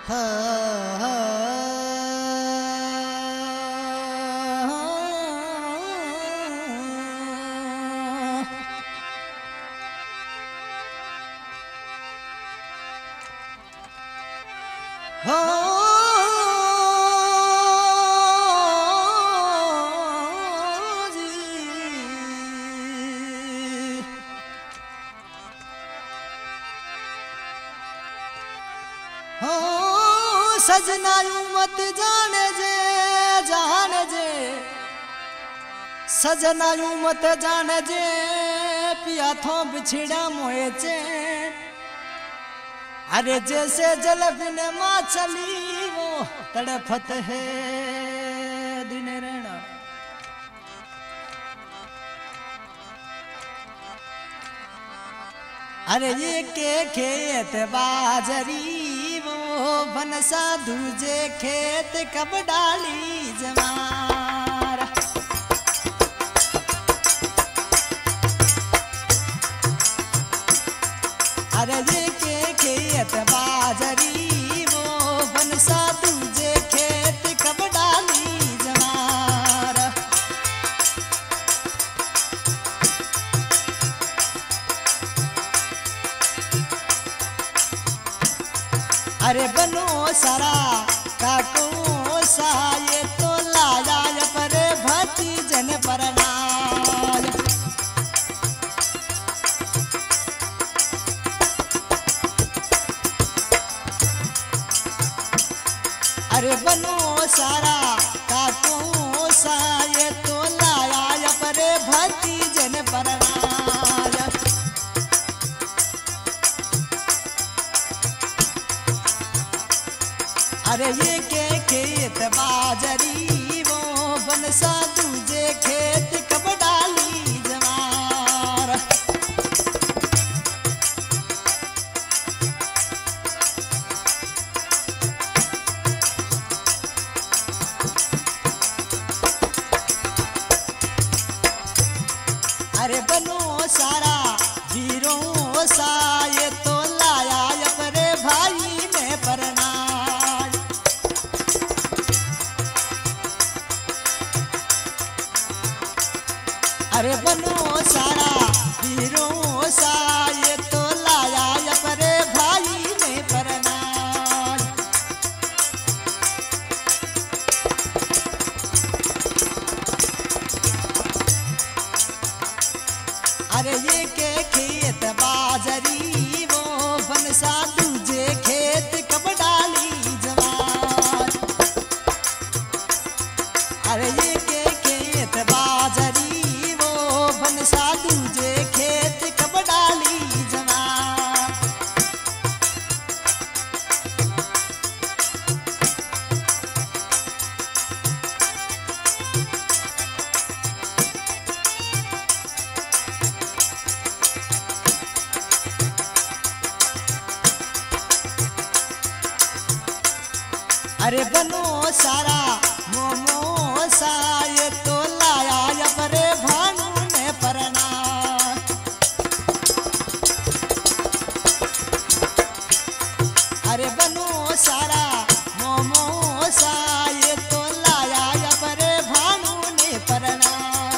सजना यूं मत जाने जे सजना यूं मत जाने जे पिया थो बिछड़ा मोए चे। अरे जैसे जल बिन माछली वो तड़फत है दिन रहना। अरे ये के खेत बाजरी वो बनसा दूजे खेत कब डाली जमार। अरे ये के खेत बाजरी वो बनसा दूजे खेत कब डाली जमार। अरे बनो सारा काको सा ये तो लाया पर भती जन परनाय। अरे बनो सारा काको सा ये तो लाया पर भती जन परनाय। अरे ये के खेत बाजरी वो बनसा दूजे खेत कब डाली जवार। अरे बनो सारा वीरों सा ये तो लाया अपने भाई ने परना। अरे बनो सारा वीरों सा ये तो लाया अपने भाई ने परना। अरे ये के खेत बाजरी वो बनसा दूजे खेत कब डाली जवान। अरे ये के खेत बाजरी बनसा दूजे खेत कब डाली जवान। अरे बनो सारा मोमो सा ये तो लाया परे भानु ने परना। अरे बनो सारा मोमो सा ये तो लाया परे भानु ने परना।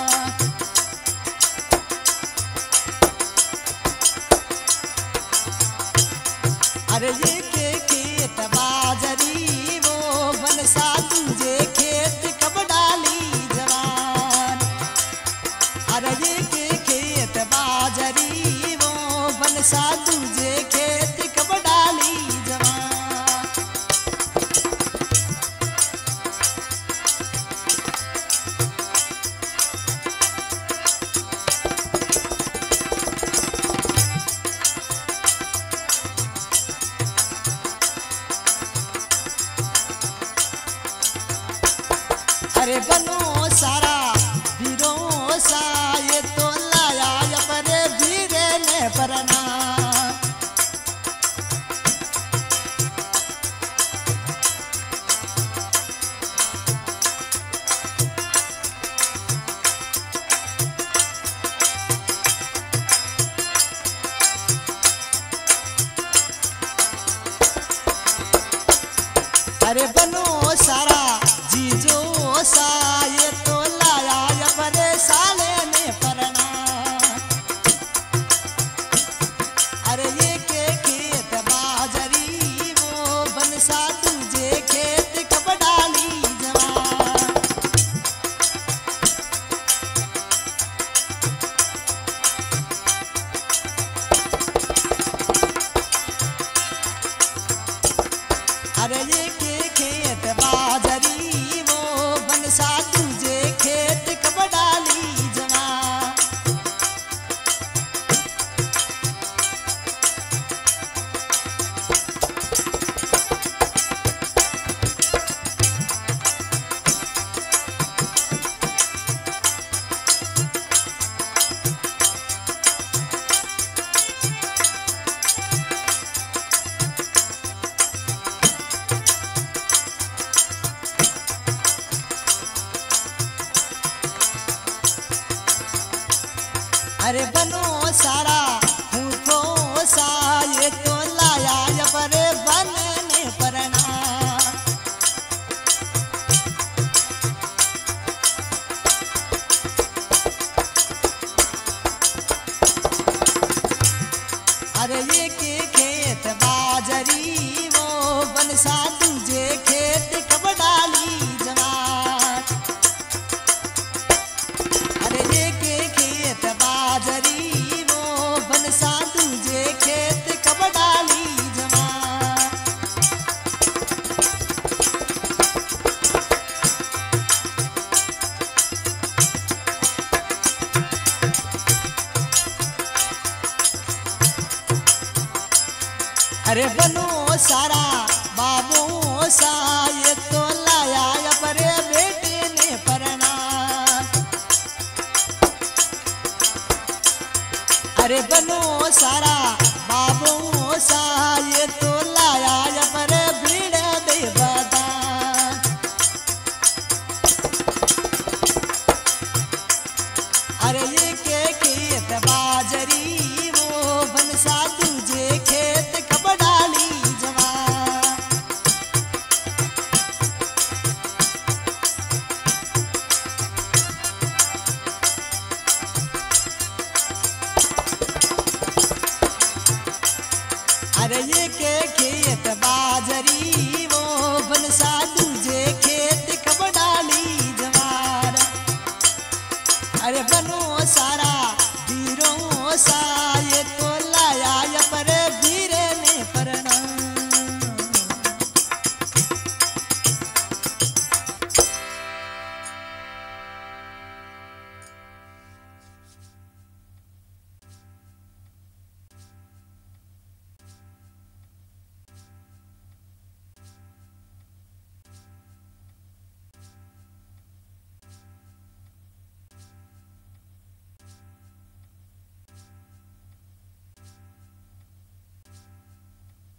अरे ये के खेत बाजरी वो बनसा दूजे खेत कब डाली जवान। अरे बनो सारा जीजो सा ये तो लाया अपने साले में परना। अरे ये के खेत बाजरी वो बनसा तुझे खेत कब डाली जवान। अरे ये के खेत बाजरी वो बनसा तुझे खेत कब डाली जवान। अरे बनो सारा फूफो सा ये तो लाया अपने बनने परना। अरे ये के खेत बाजरी वो बनसा तुझे खेत कब डाली जवान। अरे ये के खेत बाजरी वो बनसा तुझे खेत कब डाली जवान। अरे बनो सारा बाबू सा ये तो लाया अपने बेटे ने परना। अरे बनो सारा बाबू सा ये तो लाया अपने भीड़ दे बदान। अरे ये के खेत बाजरी वो बनसा तुझे खेत कब डाली जवान। अरे ये के खेत बाजरी वो बनसा तुझे खेत कब डाली जवान। अरे बनो सारा वीरों सा